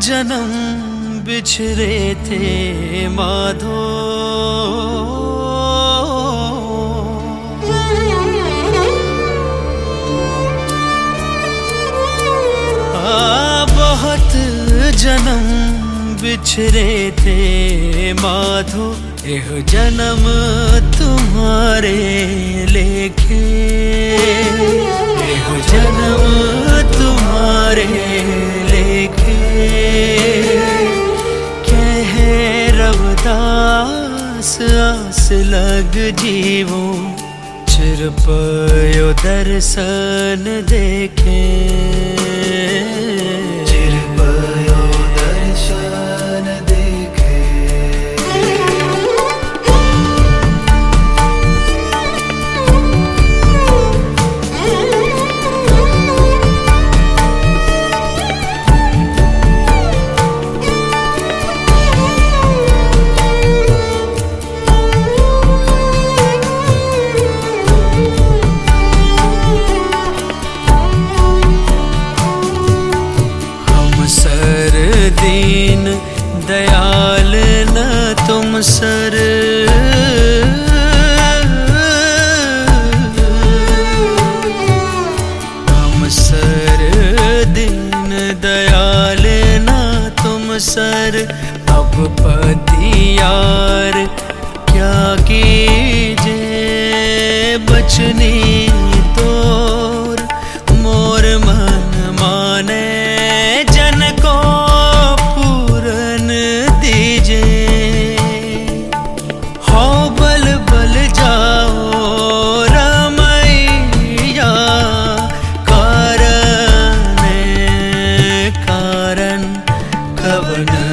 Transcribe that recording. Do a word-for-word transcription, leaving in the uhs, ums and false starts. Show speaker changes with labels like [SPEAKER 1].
[SPEAKER 1] जन्म बिछड़े थे माधो, बहुत जन्म बिछड़े थे माधो, यह जन्म तुम्हारे लेके, यह जन्म तुम्हारे लेके, कह रवदास आस लग जीवो, चिर पयो दर्शन देखे, चिर पयो दर्शन देखे। दीन दयाल न तुम सर, हम सर दीन दयाल न तुम सर, अब पतियार क्या कीजे बचनी तोर, मोर मन माने जन को हो बल बल जाओ रमैया, कारण कारण कवन